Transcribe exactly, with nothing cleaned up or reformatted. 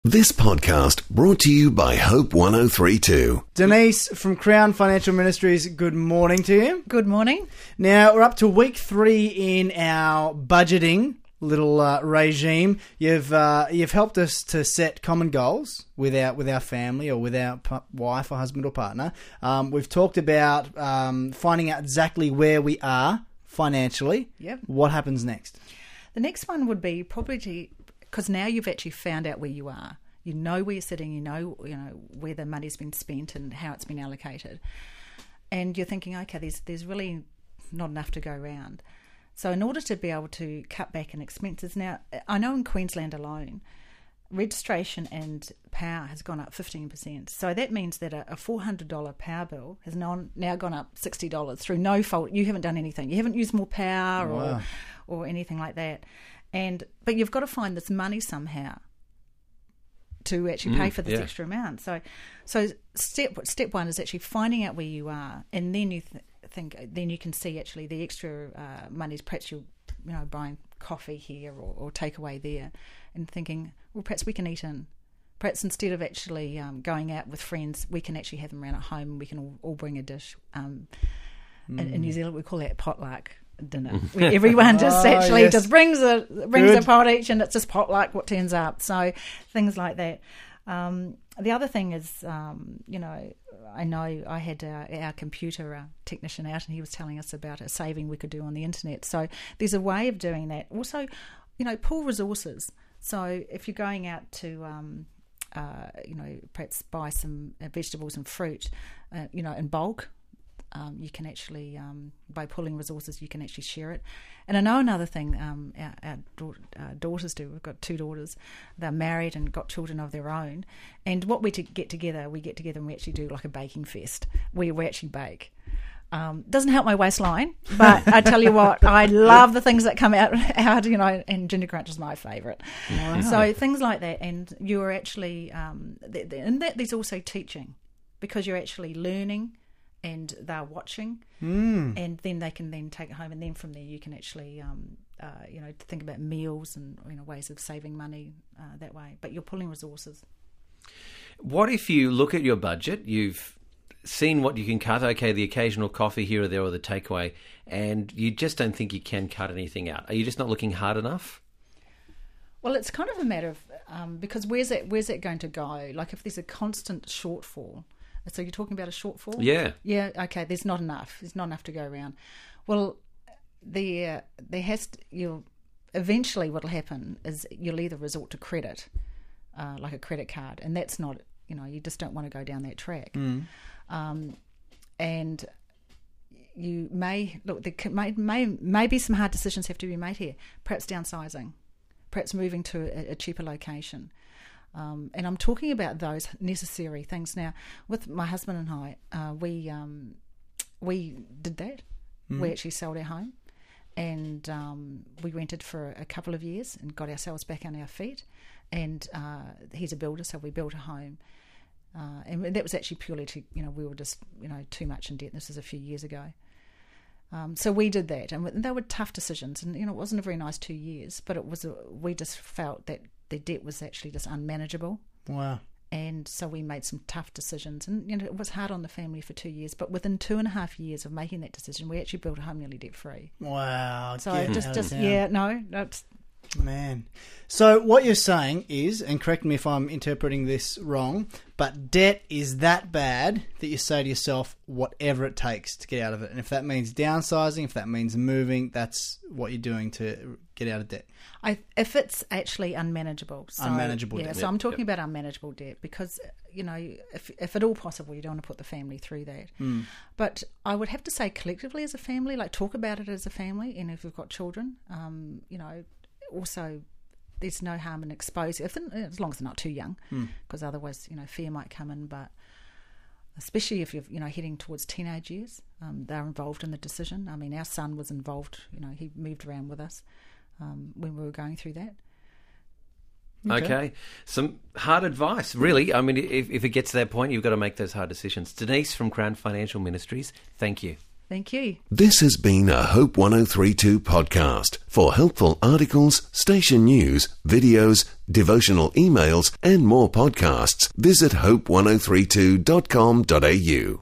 This podcast brought to you by Hope one oh three point two. Denise from Crown Financial Ministries, good morning to you. Good morning. Now, we're up to week three in our budgeting little uh, regime. You've uh, you've helped us to set common goals with our, with our family or with our p- wife or husband or partner. Um, we've talked about um, finding out exactly where we are financially. Yep. What happens next? The next one would be probably to... Because now you've actually found out where you are. You know where you're sitting, you know, you know where the money's been spent and how it's been allocated. And you're thinking, okay, there's there's really not enough to go around. So in order to be able to cut back on expenses, now I know in Queensland alone, registration and power has gone up fifteen percent. So that means that a, a four hundred dollars power bill has now, now gone up sixty dollars through no fault. You haven't done anything. You haven't used more power Wow. or or anything like that. And but you've got to find this money somehow to actually pay Mm, for this yeah. extra amount. So, so step step one is actually finding out where you are, and then you th- think then you can see actually the extra uh, monies. Perhaps you're you know buying coffee here or, or takeaway there, and thinking, well, perhaps we can eat in. Perhaps instead of actually um, going out with friends, we can actually have them around at home, and we can all, all bring a dish. Um, mm. in, in New Zealand, we call that potluck dinner. Where everyone just Oh, actually yes. just brings a brings Good. a pot each, and it's just potluck what turns up. So things like that. Um, the other thing is, um, you know, I know I had uh, our computer uh, technician out, and he was telling us about a saving we could do on the internet. So there's a way of doing that. Also, you know, pool resources. So if you're going out to um, uh, you know, perhaps buy some uh, vegetables and fruit, uh, you know, in bulk. Um, you can actually, um, by pulling resources, you can actually share it. And I know another thing um, our, our da- uh, daughters do. We've got two daughters. They're married and got children of their own. And what we to get together, we get together and we actually do like a baking fest where we actually bake. Um, doesn't help my waistline, but I tell you what, I love the things that come out, out you know, and Ginger Crunch is my favourite. Wow. So things like that. And you're actually, um, th- th- and that there's also teaching, because you're actually learning and they're watching, Mm. and then they can then take it home, and then from there you can actually, um, uh, you know, think about meals and you know ways of saving money uh, that way. But you're pulling resources. What if you look at your budget, you've seen what you can cut, okay, the occasional coffee here or there or the takeaway, and you just don't think you can cut anything out? Are you just not looking hard enough? Well, it's kind of a matter of um, because where's that where's that going to go? Like if there's a constant shortfall. So you're talking about a shortfall? Yeah. Yeah, okay, there's not enough. There's not enough to go around. Well, the, uh, there has to, you'll, eventually what will happen is you'll either resort to credit, uh, like a credit card, and that's not, you know, you just don't want to go down that track. Mm. Um, and you may, look, there can, may, may, maybe some hard decisions have to be made here. Perhaps downsizing, perhaps moving to a, a cheaper location. Um, and I'm talking about those necessary things. Now, with my husband and I, uh, we um, we did that. Mm. We actually sold our home, and um, we rented for a couple of years and got ourselves back on our feet. And uh, he's a builder, so we built a home. Uh, and that was actually purely to, you know, we were just, you know, too much in debt. This was a few years ago. Um, so we did that, and they were tough decisions. And, you know, it wasn't a very nice two years, but it was. A, we just felt that the debt was actually just unmanageable. Wow. And so we made some tough decisions. And, you know, it was hard on the family for two years. But within two and a half years of making that decision, we actually built a home nearly debt-free. Wow. So Get just, out of just town. yeah, no, that's... Man. So what you're saying is, and correct me if I'm interpreting this wrong, but debt is that bad that you say to yourself, whatever it takes to get out of it. And if that means downsizing, if that means moving, that's what you're doing to get out of debt. I, if it's actually unmanageable. So, Unmanageable yeah, debt. So I'm Yep, talking yep. about unmanageable debt because, you know, if, if at all possible, you don't want to put the family through that. Mm. But I would have to say collectively as a family, like talk about it as a family, and if we've got children, um, you know, also there's no harm in exposing, if, as long as they're not too young, because mm. otherwise, you know, fear might come in. But especially if you're, you know, heading towards teenage years, um, they're involved in the decision. I mean, our son was involved, you know, he moved around with us um, when we were going through that. Okay. okay. Some hard advice, really. I mean, if, if it gets to that point, you've got to make those hard decisions. Denise from Crown Financial Ministries, thank you. Thank you. This has been a Hope one oh three two podcast. For helpful articles, station news, videos, devotional emails, and more podcasts, visit hope one oh three two dot com dot a u.